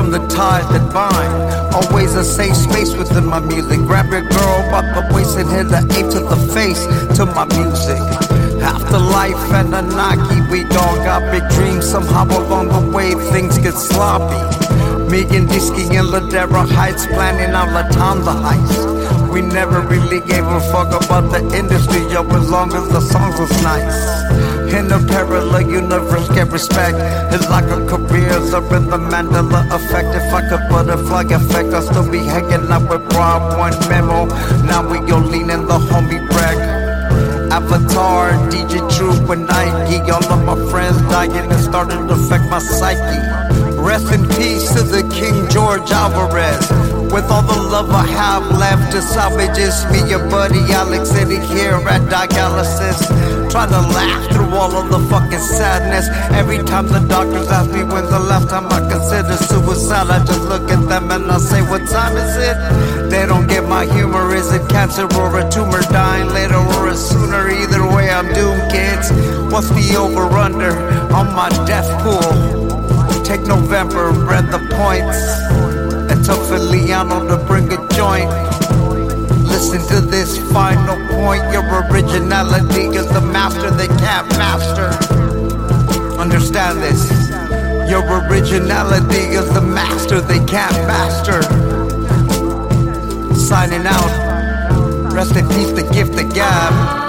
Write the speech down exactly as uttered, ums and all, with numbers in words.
from the ties that bind. Always a safe space within my music. Grab your girl by the waist and hit the aim to the face to my music. Afterlife and Anaki, we all got big dreams. Somehow along the way things get sloppy. Me and Disky and Ladera Heights planning out Latanda Heights. We never really gave a fuck about the industry, yo, as long as the songs was nice. In a parallel universe, get respect. It's like a career's up in the Mandela effect. If I could butterfly effect, I'd still be hanging out with Rob, one memo. Now we go lean in the homie wreck. Avatar, D J Troop, and Nike. All of my friends dying, it started to affect my psyche. Rest in peace to the King George Alvarez. With all the love I have left to salvage, it's me, your buddy Alex, sitting here at dialysis, trying to laugh through all of the fucking sadness. Every time the doctors ask me when's the last time I consider suicide, I just look at them and I say, what time is it? They don't get my humor. Is it cancer or a tumor dying later or sooner? Either way I'm doomed, kids. What's the over-under on my death pool? Take November, read the points. And tell Filiano to bring a joint. Listen to this final point. Your originality is the master they can't master. Understand this. Your originality is the master they can't master. Signing out. Rest in peace, the gift, the gab.